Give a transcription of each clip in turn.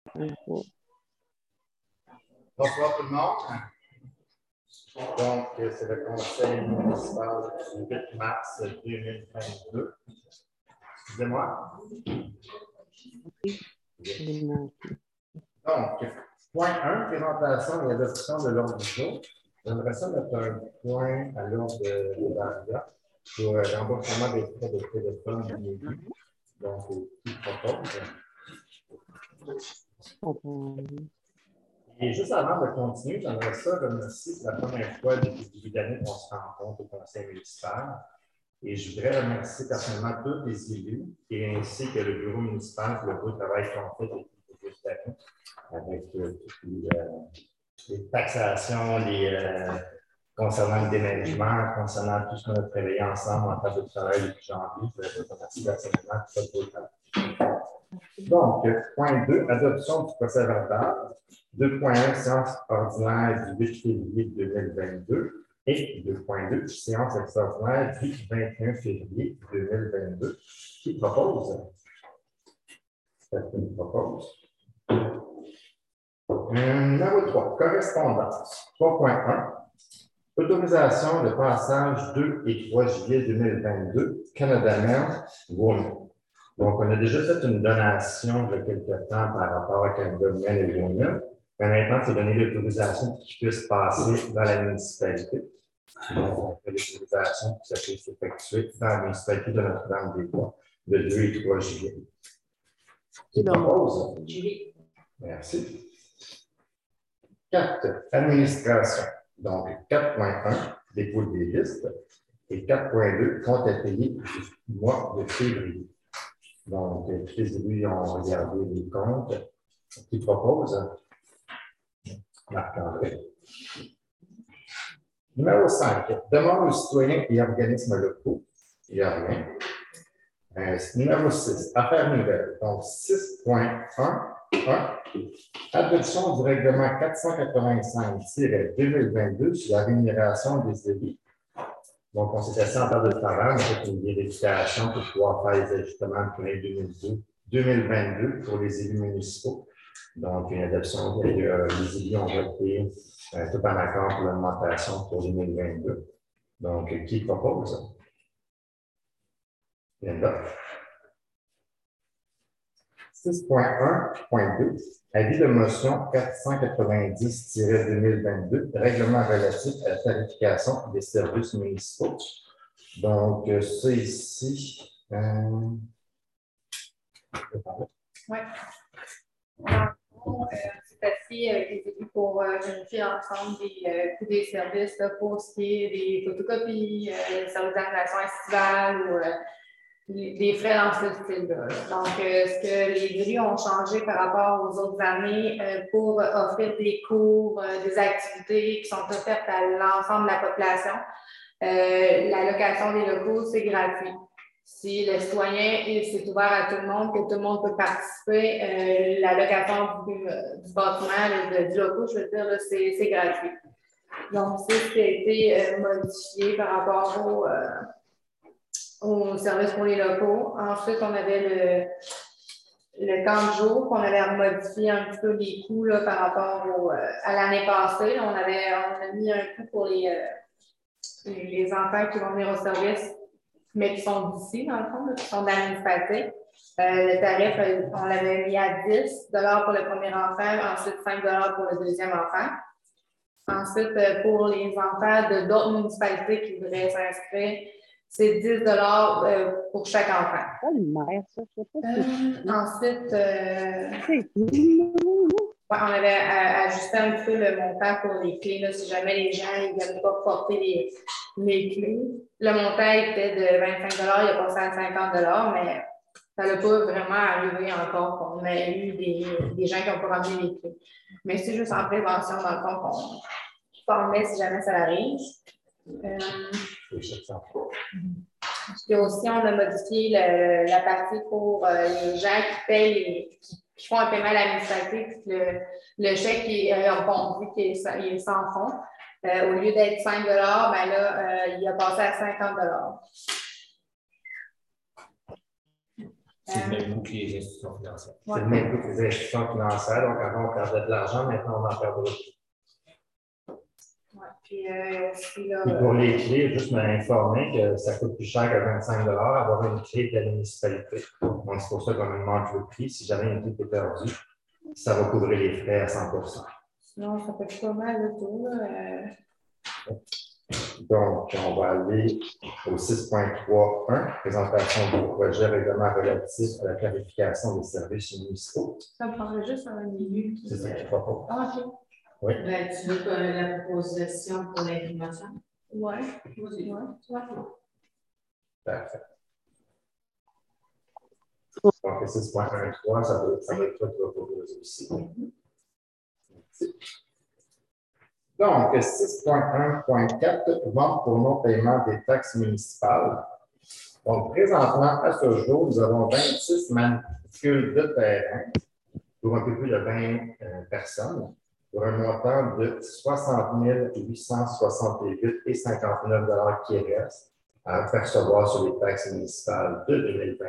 Bonsoir tout le monde. Donc, c'est le conseil municipal du 8 mars 2022. Excusez-moi. Donc, point 1, présentation et adoption de l'ordre du jour. J'aimerais ça mettre un point à l'ordre de l'ARIA pour remboursement des frais de téléphone du midi. Donc, qui propose. Et juste avant de continuer, j'aimerais ça remercier pour la première fois depuis le début d'année qu'on se rencontre au conseil municipal. Et je voudrais remercier personnellement tous les élus et ainsi que le bureau municipal pour le beau travail qu'on fait depuis le début d'année avec toutes les taxations, concernant le déneigement, concernant tout ce qu'on a travaillé ensemble en table de travail depuis janvier. Je voudrais remercier personnellement pour ce beau travail. Donc, point 2, adoption du procès verbal. 2.1, séance ordinaire du 8 février 2022. Et 2.2, séance extraordinaire du 21 février 2022. Qui propose? Personne propose. Numéro 3, correspondance. 3.1, autorisation de passage 2 et 3 juillet 2022, Canada Mère, Women. Donc, on a déjà fait une donation il y a quelques temps par rapport à Canada Mère et Women. Mais maintenant, c'est donner l'autorisation pour qu'ils puissent passer dans la municipalité. Donc, on fait l'autorisation pour que ça puisse s'effectuer dans la municipalité de Notre-Dame-des-Bois le 2 et 3 juillet. Qui propose? Merci. 4, administration. Donc, 4.1, dépôt des listes. Et 4.2, compte à payer du mois de février. Donc, tous les élus ont regardé les comptes. Qui propose? Marc-André. Numéro 5, demande aux citoyens et organismes locaux. Il n'y a rien. Numéro 6, affaires nouvelles. Donc, 6.1, adoption du règlement 485-2022 sur la rémunération des élus. Donc, on s'est assis en table de travail, on a fait une vérification pour pouvoir faire les ajustements pour l'année 2022 pour les élus municipaux. Donc, une adoption, les élus ont voté tout en accord pour l'augmentation pour 2022. Donc, qui propose? Linda. 6.1.2, avis de motion 490-2022, règlement relatif à la tarification des services municipaux. Donc, ça ici. Oui. C'est assis avec les élus pour vérifier l'ensemble des coûts des services là, pour ce qui est des photocopies, services d'animation estivale ou des frais dans ce style-là. Donc, ce que les élus ont changé par rapport aux autres années pour offrir des cours, des activités qui sont offertes à l'ensemble de la population, la location des locaux, c'est gratuit. Si le citoyen, c'est ouvert à tout le monde, que tout le monde peut participer, la location du bâtiment, du local, je veux dire, c'est gratuit. Donc, c'est ce qui a été modifié par rapport au service pour les locaux. Ensuite, on avait le camp de jour, qu'on avait modifié un petit peu les coûts là, par rapport à l'année passée. On a mis un coût pour les enfants qui vont venir au service, mais qui sont d'ici, dans le fond, là, qui sont dans la municipalité. Le tarif, on l'avait mis à 10 $ pour le premier enfant, ensuite 5 $ pour le deuxième enfant. Ensuite, pour les enfants d'autres municipalités qui voudraient s'inscrire, c'est 10 $ pour chaque enfant. Ensuite, on avait ajusté un peu le montant pour les clés. Là, si jamais les gens ne viennent pas porter les clés, le montant était de 25 $, il a passé à 50 $, mais ça n'a pas vraiment arrivé encore qu'on ait eu des gens qui n'ont pas ramené les clés. Mais c'est juste en prévention, dans le fond, qu'on formait si jamais ça arrive. Puis aussi, on a modifié la partie pour les gens qui payent, qui font un paiement à la municipalité, le chèque est reconduit, qu'il est sans fond. Au lieu d'être 5 $, ben là, il a passé à 50 $. C'est le même coût que les institutions financières. C'est le même coût que les institutions financières. Donc, avant, on perdait de l'argent, maintenant, on en perdra plus. Ouais. Puis, aussi, là, Et pour les clés, juste m'informer que ça coûte plus cher que 25 avoir une clé de la municipalité. Donc, c'est pour ça qu'on me demande le prix. Si jamais une clé est perdue, ça va couvrir les frais à 100%. Sinon, ça fait pas mal le tour. Donc, on va aller au 6.3.1, présentation du projet règlement relatif à la clarification des services municipaux. Ça me prendrait juste un milieu. C'est ça que je propose. Ah, OK. Oui. Ben, tu veux la proposition pour l'imprimation? Oui. Ouais. Parfait. Donc, 6.1.3, ça va être toi qui vas proposer aussi. Merci. Donc, 6.1.4, vente pour non-paiement des taxes municipales. Donc, présentement, à ce jour, nous avons 26 matricules de terrain pour un peu plus de 20 personnes, pour un montant de 60 868,59 $ qui reste à percevoir sur les taxes municipales de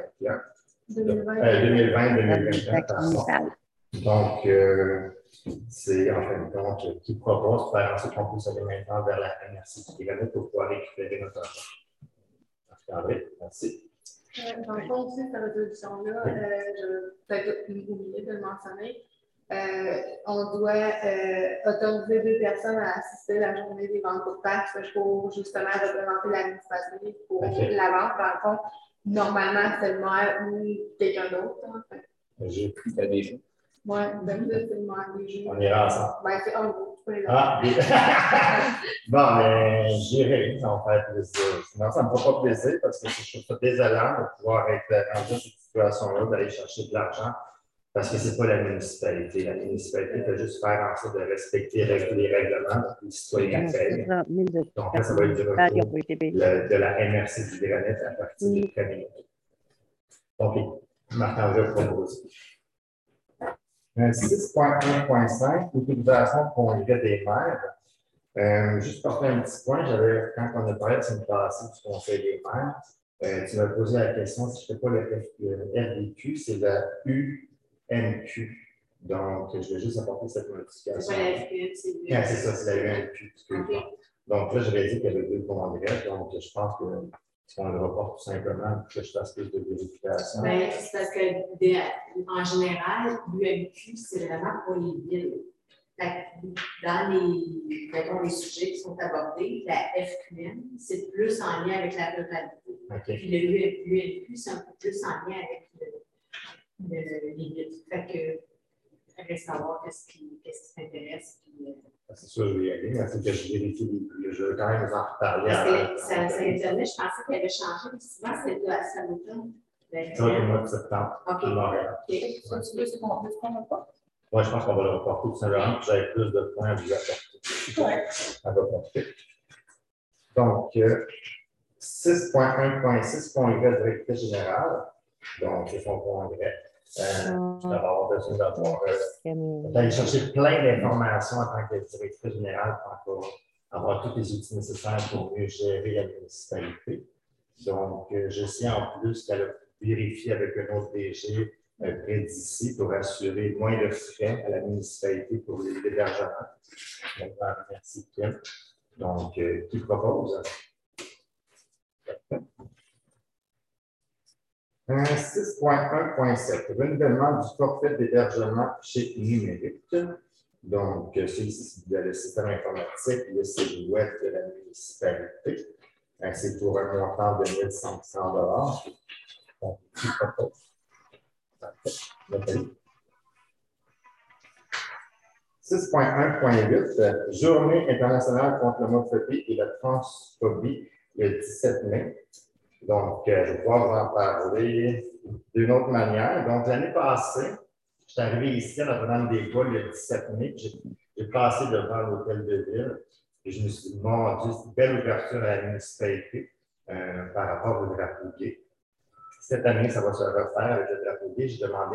2020-2021, pardon. Donc, c'est en fin de compte qui propose de faire en sorte qu'on puisse aller maintenant vers la MRC du Granit pour pouvoir récupérer notre argent. André, merci. Dans le fond, aussi, cette résolution-là, je vais peut-être oublier de le mentionner. On doit autoriser 2 personnes à assister à la journée des ventes pour taxes pour justement représenter l'administration pour la vente. Dans le fond, normalement, c'est le maire ou quelqu'un d'autre. J'ai pris T'as déjà. Oui, d'habitude, c'est le maire des jeux. On ira ensemble. Ben, c'est un gros, tu peux les Ah, bon, mais j'irai, ça va faire plaisir. Sinon, ça ne me fera pas plaisir parce que je trouve ça désolant de pouvoir être rendu dans cette situation-là, d'aller chercher de l'argent parce que ce n'est pas la municipalité. La municipalité peut juste faire en sorte de respecter les règlements que les citoyens payent. Donc, là, ça va être du retour de la MRC du Granit à partir du 1er. Donc, Marc-André propose. 6.1.5, l'utilisation de congrès des maires. Juste pour faire un petit point, quand on a parlé de cette passée du Conseil des maires, tu m'as posé la question si je ne fais pas le RDQ, c'est la UMQ. Donc, je vais juste apporter cette modification. C'est pas la FPM, C'est ça, c'est la UMQ. Okay. Donc là, j'avais dit qu'il y avait 2 congrès, donc je pense qu'on le reporte tout simplement pour que je fasse plus de vérification. Ben, c'est parce que, en général, l'UMQ, c'est vraiment pour les villes. Dans les sujets qui sont abordés, la FQM, c'est plus en lien avec la ruralité. Okay. Puis l'UMQ, c'est un peu plus en lien avec les villes. Fait que, il reste savoir qu'est-ce qui t'intéresse. C'est sûr, je vais y aller, mais il faut que je vérifie je veux quand même vous en reparler. Parce que ça étonnait, je pensais qu'elle avait changé, mais souvent, c'était à Saint-Automne. Ça va être le mois de septembre. OK. À Montréal. Tu veux qu'on n'a pas? Oui, je pense qu'on va le reporter tout simplement, puis j'avais plus de points à vous apporter. Ouais. Ça va porter. Donc, 6.1.6, congrès directrice générale. Donc, c'est son congrès. Je vais avoir besoin d'aller chercher plein d'informations en tant que directrice générale pour avoir tous les outils nécessaires pour mieux gérer la municipalité. Donc, je sais en plus qu'elle a vérifié avec un autre DG près d'ici pour assurer moins de frais à la municipalité pour l'hébergement. Donc, merci Kim. Donc, qui propose? 6.1.7, renouvellement du forfait d'hébergement chez Numérique. Donc, c'est le système informatique, le site web de la municipalité. C'est pour un montant de 1 500 $. Donc, qui propose? 6.1.8, Journée internationale contre l'homophobie et la transphobie le 17 mai. Donc, je vais pouvoir vous en parler d'une autre manière. Donc, l'année passée, je suis arrivé ici à Notre-Dame-des-Bois le 17 mai. J'ai passé devant l'hôtel de ville et je me suis dit, mon Dieu, c'est une belle ouverture à la municipalité par rapport au drapeau gay. Cette année, ça va se refaire avec le drapeau gay. J'ai demandé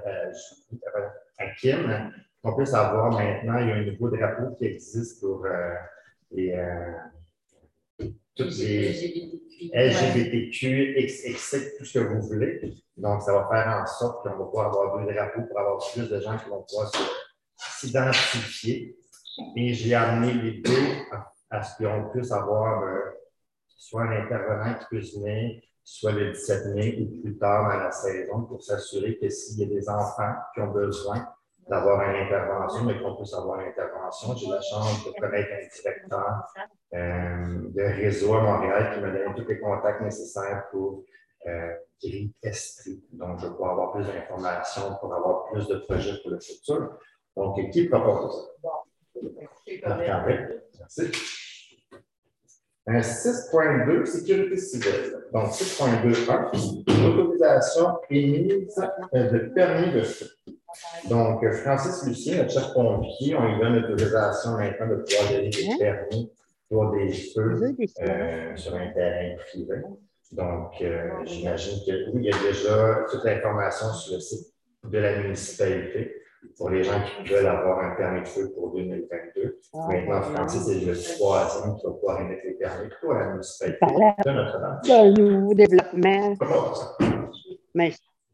à Kim qu'on puisse avoir maintenant, il y a un nouveau drapeau qui existe pour les toutes les LGBTQ, XX, tout ce que vous voulez. Donc, ça va faire en sorte qu'on va pouvoir avoir 2 drapeaux pour avoir plus de gens qui vont pouvoir s'identifier. Et j'ai amené les deux à ce qu'on puisse avoir soit un intervenant qui puisse venir, soit le 17 mai ou plus tard dans la saison, pour s'assurer que s'il y a des enfants qui ont besoin d'avoir une intervention, mais qu'on puisse avoir une intervention. J'ai la chance de connaître un directeur de réseau à Montréal qui me donne tous les contacts nécessaires pour Gris Estrie. Donc, je vais pouvoir avoir plus d'informations pour avoir plus de projets pour le futur. Donc, qui propose? Merci. 6.2, sécurité civile. Donc, 6.2.1, autorisation émise de permis de feu. Donc, Francis Lucien, notre chef pompier, on lui donne l'autorisation maintenant de pouvoir donner des permis pour des feux sur un terrain privé. Donc, j'imagine que oui, il y a déjà toute l'information sur le site de la municipalité pour les gens qui veulent avoir un permis de feu pour 2022. Maintenant, Francis est le 3e qui va pouvoir émettre les permis pour la municipalité de Notre-Dame. Un nouveau développement. Mais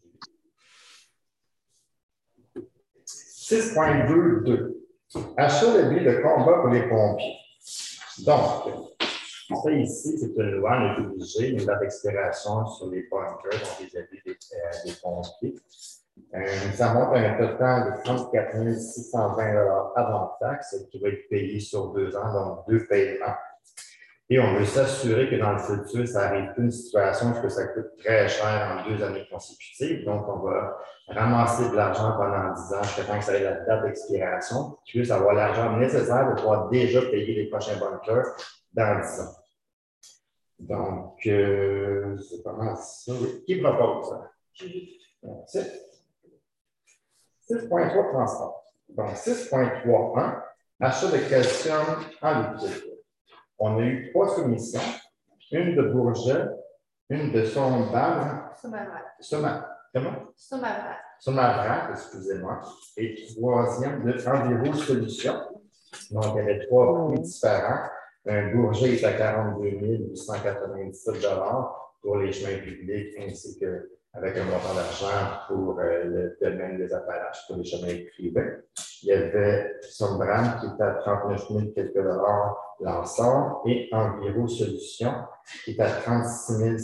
6.2.2. Achat de billets de combat pour les pompiers. Donc, ça ici, c'est une loi, on est obligé, une date d'expiration sur les bunkers, donc les habits des pompiers. Ça monte à un total de 34 620 avant taxe, qui va être payé sur 2 ans, donc 2 paiements. Et on veut s'assurer que dans le futur, ça n'arrive plus une situation où ça coûte très cher en 2 années consécutives. Donc, on va ramasser de l'argent pendant 10 ans jusqu'à temps que ça ait la date d'expiration, qui puisse avoir l'argent nécessaire pour pouvoir déjà payer les prochains bunkers dans 10 ans. Donc, c'est pas mal ça. Qui propose ça? Merci. 6.3 transport. Donc, 6.3.1, achat de calcium en liquide. On a eu 3 soumissions, une de Bourget, une de Sombal. Somavrat, excusez-moi, et 3e de Enviro Solutions. Donc, il y avait 3 prix différents. Un Bourget est à 42 897 pour les chemins publics ainsi qu'avec un montant d'argent pour le domaine des Appalaches, pour les chemins privés. Il y avait Sombram qui était à 39 000 quelques dollars l'ensemble et Enviro Solutions qui est à 36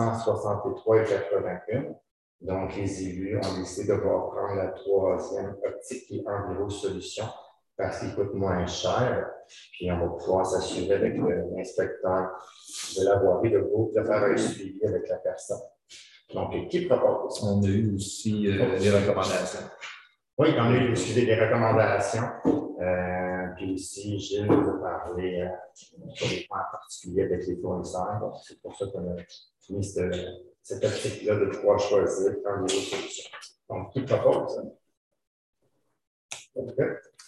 663,81. Donc, les élus ont décidé de pouvoir prendre la 3e optique qui est Enviro Solutions parce qu'il coûte moins cher. Puis, on va pouvoir s'assurer avec l'inspecteur de la voirie de faire un suivi avec la personne. Donc, qui propose? On a eu aussi des recommandations. Oui, on a eu aussi des recommandations. Puis ici, Gilles nous a parlé sur les points particuliers avec les fournisseurs. Donc, c'est pour ça qu'on a mis cette optique-là de pouvoir choisir un niveau de solution. Donc, qui propose? Okay.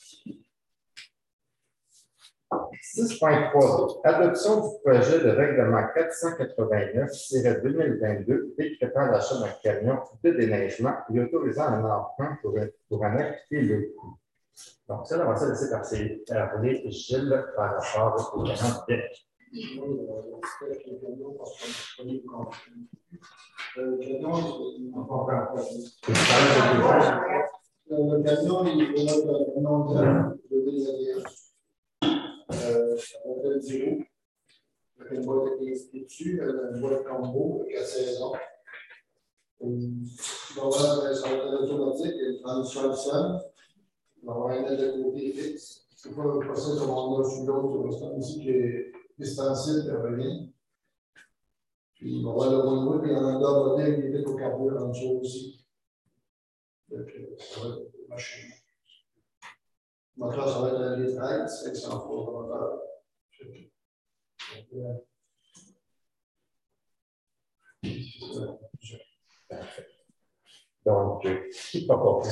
6.3. Adoption du projet de règlement 489-2022 décrétant l'achat d'un camion de déneigement et autorisant un emprunt pour en acquitter le coût. Donc, ça, on va se laisser parler Gilles par rapport au camion de déneigement. Le camion, il est de déneigement. On a le zéro. Avec une boîte qui est inscrite dessus, une boîte combo avec la saison. Ça va être automatique, il y a une transition à sol. On va avoir un aide de côté fixe. C'est pas possible comme on a sur l'autre, c'est aussi qui est distanciel qui revient. Puis on va avoir le one-way, puis on a un modèle qui est au carburant en dessous aussi. Donc, ça va être une machine. Le moteur, ça va être un litre 500 fois le moteur. Parfait. Donc, qui propose?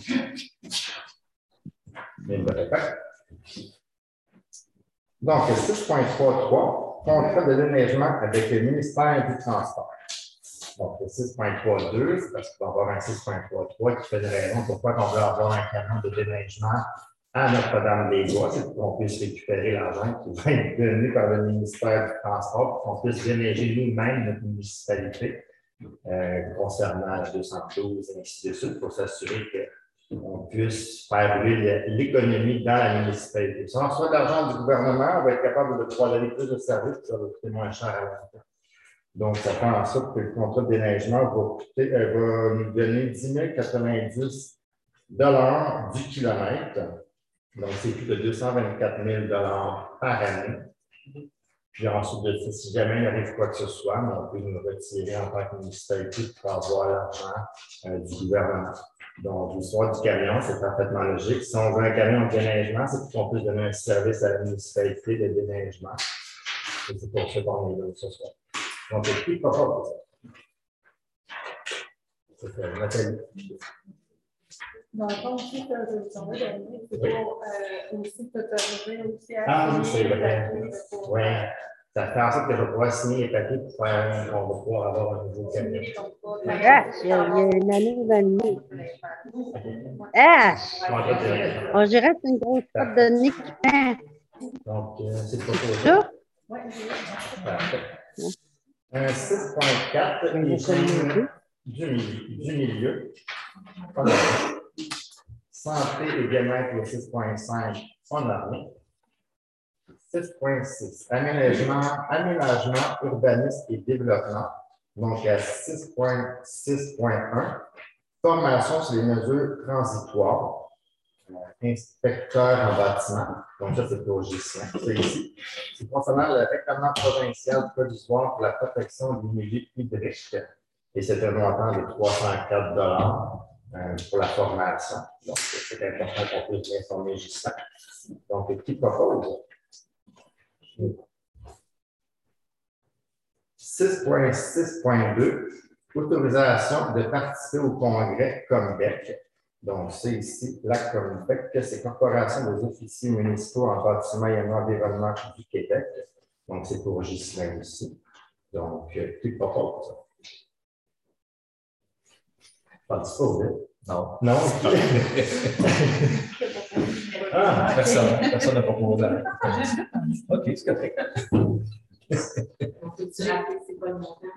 Donc, 6.3.3, contrat de déneigement avec le ministère du Transport. Donc, le 6.3.2, c'est parce qu'on va avoir un 6.3.3 qui fait une raison pourquoi on veut avoir un camion de déneigement à Notre-Dame-des-Bois, c'est pour qu'on puisse récupérer l'argent qui va être donné par le ministère du Transport, pour qu'on puisse déneiger nous-mêmes notre municipalité concernant la 212 et ainsi de suite, pour s'assurer qu'on puisse faire rouler l'économie dans la municipalité. Si on reçoit de l'argent du gouvernement, on va être capable de pouvoir donner plus de services, ça va coûter moins cher à l'entreprise. Donc, ça fait en sorte que le contrat de déneigement va nous donner 10 090 $ du kilomètre. Donc, c'est plus de 224 000 $ par année. Puis ensuite de ça, si jamais il arrive quoi que ce soit, on peut nous retirer en tant que municipalité pour avoir l'argent du gouvernement. Donc, l'histoire du camion, c'est parfaitement logique. Si on veut un camion de déneigement, c'est pour qu'on puisse donner un service à la municipalité de déneigement. Et c'est pour ça qu'on est là ce soir. Donc, il n'y a pas pour ça. C'est Nathalie. Dans le fond, aussi, tu as donné, c'est pour aussi t'autoriser aussi à Ah oui, c'est signer les vrai. papiers pour Oui. Ça fait en sorte que je vais pouvoir signer les papiers pour faire qu'on va pouvoir avoir un nouveau camion. signer ton contrat. Ah, il y a une année ou demie. Ah! On dirait que c'est une grosse porte de nez qui pend. Donc, c'est le proposé. Ça? Oui, Parfait. Un 6.4 Mais et je connais du milieu. Voilà. Santé et bien-être, le 6.5, on a rien. 6.6, aménagement, urbanisme et développement. Donc, à 6.6.1, formation sur les mesures transitoires. Inspecteur en bâtiment. Donc, ça, c'est pour Gislain. C'est ici. C'est concernant le règlement provincial provisoire pour la protection des milieux hydriques. Et c'est un montant de 304 $ pour la formation. Donc, c'est important qu'on puisse bien former Gislain. Donc, qui propose? 6.6.2, autorisation de participer au congrès Combec. Donc, c'est ici la Combec, c'est Corporation des officiers municipaux en bâtiment et en environnement du Québec. Donc, c'est pour Gislain ici. Donc, qui propose ça? Pas du tout, Non. non? Ah, personne n'a proposé. OK, c'est correct. On peut-tu rappeler c'est quoi le montant?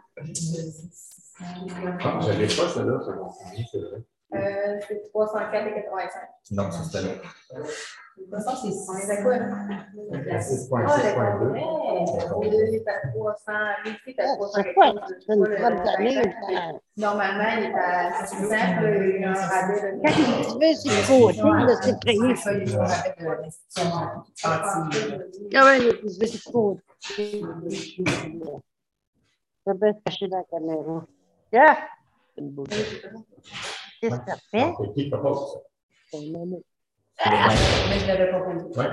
Ah, je n'avais pas celle-là sur mon CV, c'est vrai. c'est 304,85. Non, ça c'était long. De toute façon, c'est 6. C'est quoi? 6.6.2. Au lieu d'être à 300, ici, tu as C'est quoi? 300. C'est une porte de nez. Normalement, il est à 600, il y a un rabais de Quand il veut, c'est le côté, là, c'est payé. Quand même, il veut, c'est le côté. Ça peut être caché dans la caméra. Ah! C'est une beauté. Qu'est-ce que ça fait? Donc, qui propose ça? Mais je l'avais pas compris. Oui.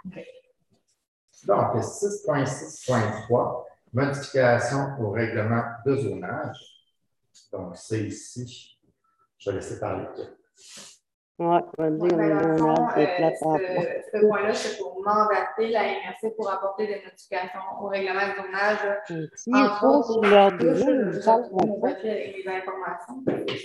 Donc, 6.6.3, modification au règlement de zonage. Donc, c'est ici. Je vais laisser parler. Ouais, on va dire, Dans le on fond, a des plates en ce point-là, c'est pour mandater la MRC pour apporter des modifications au règlement de zonage. S'ils sont sur leur bureau, ils ne parlent pas. Avec les informations.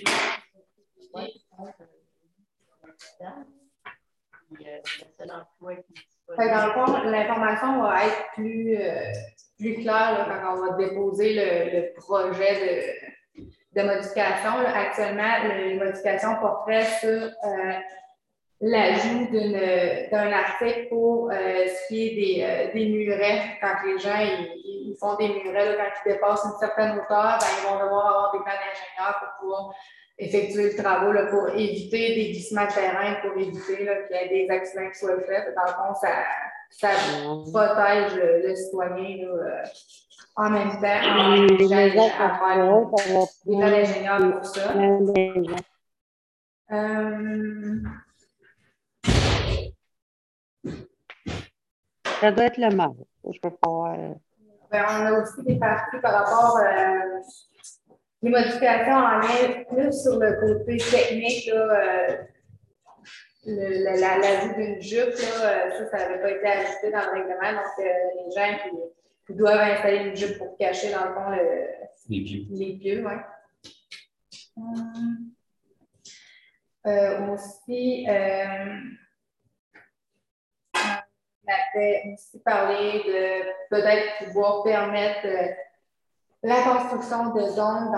Dans le fond, l'information va être plus claire là, quand on va déposer le projet de modification. Là. Actuellement, les modifications porteraient sur l'ajout d'un article pour ce qui est des murets. Quand les gens ils font des murets, là, quand ils dépassent une certaine hauteur, ben, ils vont devoir avoir des plans d'ingénieur pour pouvoir effectuer le travail là, pour éviter des glissements de terrain, pour éviter là, qu'il y ait des accidents qui soient faits. Dans le fond, ça protège le citoyen là, en même temps, en obligeant à faire des plans d'ingénieur pour ça. Ça doit être le mal. Je peux pas. Ben, on a aussi des parties par rapport les modifications en lien plus sur le côté technique, l'ajout d'une jupe, là, ça n'avait pas été ajouté dans le règlement. Donc, les gens qui doivent installer une jupe pour cacher, dans le fond, les pieux. Ouais. Aussi, avait aussi parlé de peut-être pouvoir permettre la construction de zones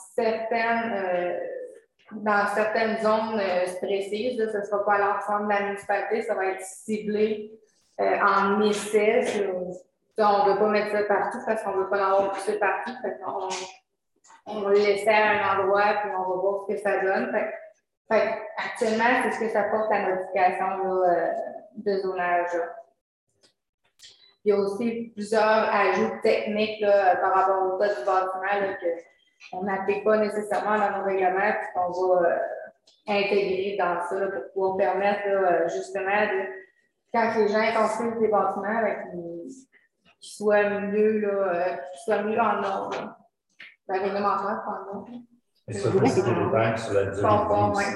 dans certaines zones précises. Là, ce ne sera pas l'ensemble de la municipalité, ça va être ciblé en essai. On ne veut pas mettre ça partout parce qu'on ne veut pas l'avoir poussé partout. On va le laisser à un endroit puis on va voir ce que ça donne. Actuellement, c'est ce que ça porte la modification là, de zonage. Il y a aussi plusieurs ajouts techniques là, par rapport au code du bâtiment qu'on n'applique pas nécessairement dans nos règlements puis qu'on va intégrer dans ça là, pour pouvoir permettre là, justement quand les gens construisent des bâtiments, qu'ils soient mieux en ordre. La réglementaire, en ordre. Et ça, c'est sécuritaire sur la durée de vie.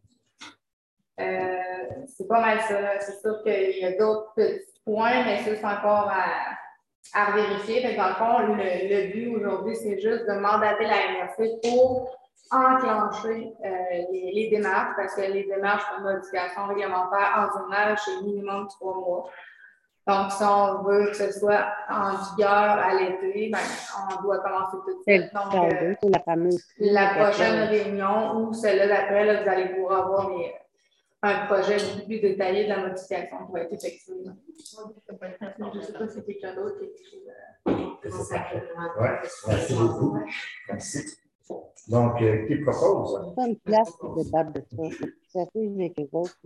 C'est pas mal ça. C'est sûr qu'il y a d'autres petits points, mais ça, c'est encore à vérifier. Fait que dans le fond, le but aujourd'hui, c'est juste de mandater la MRC pour enclencher les démarches, parce que les démarches de modification réglementaire en zonage, c'est minimum 3 mois. Donc, si on veut que ce soit en vigueur à l'été, ben, on doit commencer tout de suite. Donc, la prochaine réunion ou celle-là d'après, là, vous allez pouvoir avoir un projet beaucoup plus détaillé de la modification qui va être effectuée. Je ne sais pas si c'est quelqu'un d'autre qui écrit. Oui, merci beaucoup. Merci. Donc, qui propose? Pas une place pour débattre de ça. Ça fait avec les autres.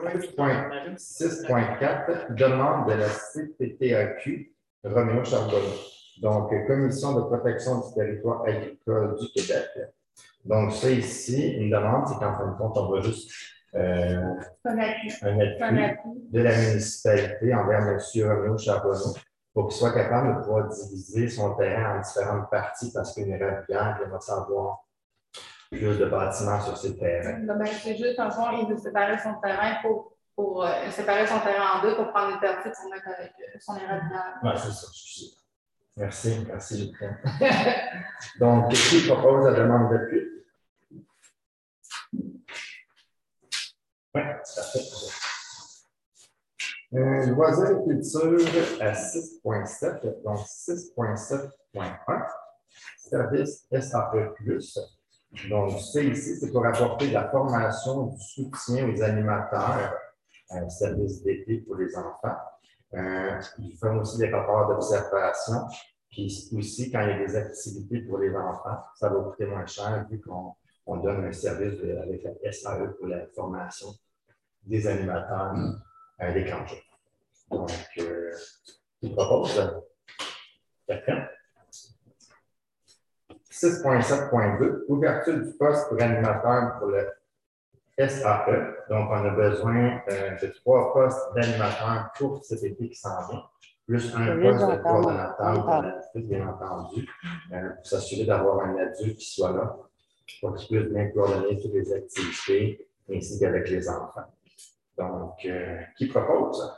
6.4, demande de la CPTAQ, Roméo Charbonneau. Donc, Commission de protection du territoire agricole du Québec. Donc, ça ici, une demande, c'est qu'en fin de compte, on va juste un appui de la municipalité envers M. Roméo Charbonneau pour qu'il soit capable de pouvoir diviser son terrain en différentes parties parce qu'il irait bien, il va savoir plus de bâtiments sur ses terrains. C'est juste, en fond, il veut séparer son terrain pour séparer son terrain en deux pour prendre une partie pour mettre avec son éradiant. Oui, c'est ça, excusez. Merci, Lucien. Donc, qui propose la demande d'appui? Oui, tout à fait. Loisirs et culture à 6.7, donc 6.7.1, service SAE+. Donc, ça ici, c'est pour apporter de la formation, du soutien aux animateurs, un service d'été pour les enfants. Ils font aussi des rapports d'observation. Puis aussi, quand il y a des activités pour les enfants, ça va coûter moins cher vu qu'on donne un service avec la SAE pour la formation des animateurs des congés. Donc, je propose. D'accord. 6.7.2, ouverture du poste pour animateur pour le SAE. Donc, on a besoin de 3 postes d'animateurs pour cet été qui s'en vient, plus un poste de coordonnateur pour l'adulte, bien entendu, pour s'assurer d'avoir un adulte qui soit là, pour qu'il puisse bien coordonner toutes les activités, ainsi qu'avec les enfants. Donc, qui propose?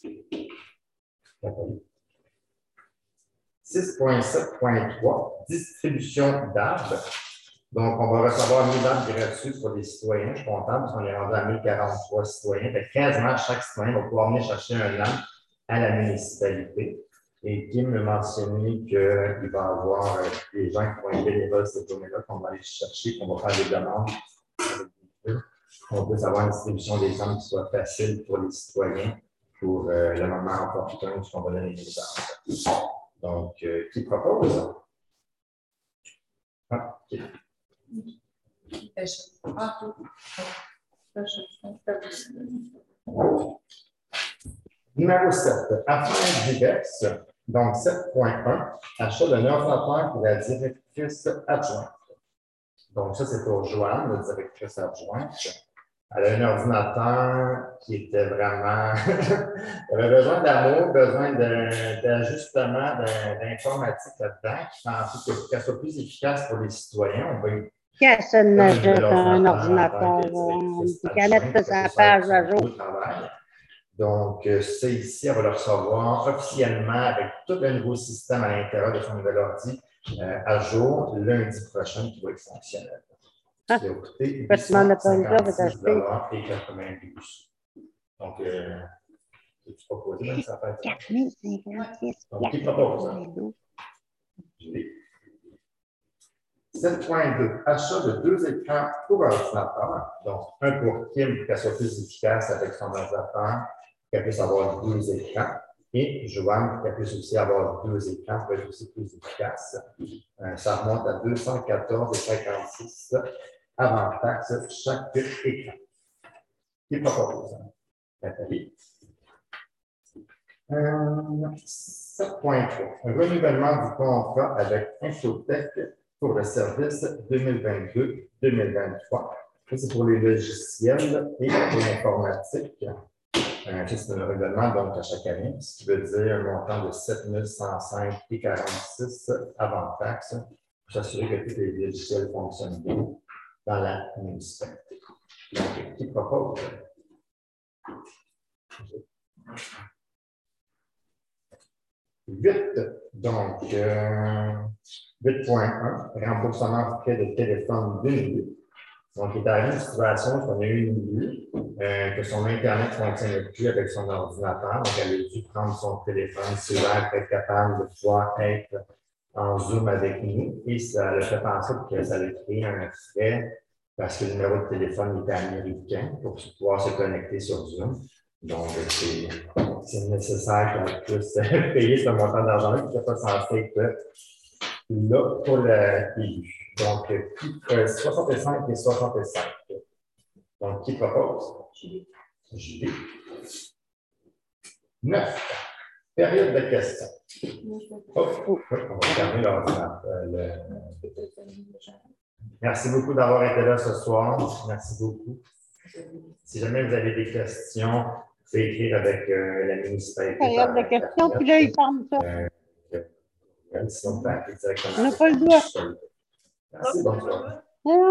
6.7.3, distribution d'arbres. Donc, on va recevoir 1000 arbres gratuits pour les citoyens. Je suis content parce qu'on est rendu à 1043 citoyens. Fait que quasiment chaque citoyen va pouvoir venir chercher un arbre à la municipalité. Et Kim m'a mentionné qu'il va y avoir des gens qui vont être bénévoles cette journée-là, qu'on va aller chercher, qu'on va faire des demandes. On peut avoir une distribution des arbres qui soit facile pour les citoyens pour le moment opportun qu'on va donner les arbres. Donc, qui propose? Ah, okay. Numéro 7, affaires diverses. Donc, 7.1, achat d'un ordinateur pour la directrice adjointe. Donc, ça, c'est pour Joanne, la directrice adjointe. Elle a un ordinateur qui était vraiment. Elle avait besoin d'amour, besoin d'ajustement, d'informatique là-dedans, qui fait en sorte qu'elle soit plus efficace pour les citoyens. On va y qu'elle achète un ordinateur, qu'elle mette sa page à jour. Donc, ça ici, elle va le recevoir officiellement avec tout le nouveau système à l'intérieur de son nouvel ordi à jour lundi prochain qui va être fonctionnel. Ah, il a coûté $856 et 92. Donc, Tu proposes, même ça fait 4056. Donc, qui propose? 7.2. Achat de 2 écrans pour ordinateur. Donc, un pour Kim pour qu'elle soit plus efficace avec son ordinateur, qu'elle puisse avoir 2 écrans. Et Joanne, pour qu'elle puisse aussi avoir 2 écrans pour être aussi plus efficace. Ça remonte à 214,56 avant taxe chaque écran. Qui propose? Nathalie. 7.3. Un renouvellement du contrat avec Infotech pour le service 2022-2023. C'est pour les logiciels et pour l'informatique. C'est un renouvellement donc à chaque année, ce qui veut dire un montant de 7 105,46 avant taxe pour s'assurer que tous les logiciels fonctionnent bien dans la municipalité. Donc, qui propose? 8. Donc, 8.1, remboursement de frais de téléphone de milieu. Donc, il est arrivé une situation qu'on a eu une milieu, que son Internet ne fonctionnait plus avec son ordinateur. Donc, elle a dû prendre son téléphone cellulaire pour être capable de pouvoir être en Zoom avec nous. Et ça le fait penser que ça allait créer un frais parce que le numéro de téléphone était américain pour pouvoir se connecter sur Zoom. Donc, c'est nécessaire qu'on puisse payer ce montant d'argent qui n'est pas censé être là pour l'élu. Donc, 65 et 65. Donc, qui propose? Julie. 9. Période de questions. Oh, on va fermer l'ordinateur. Merci beaucoup d'avoir été là ce soir. Merci beaucoup. Si jamais vous avez des questions, vous pouvez écrire avec la municipalité. Période de questions, puis là, il parle ça. Sinon, vous pouvez appeler directement. On n'a pas le doigt. Merci, bonne soirée.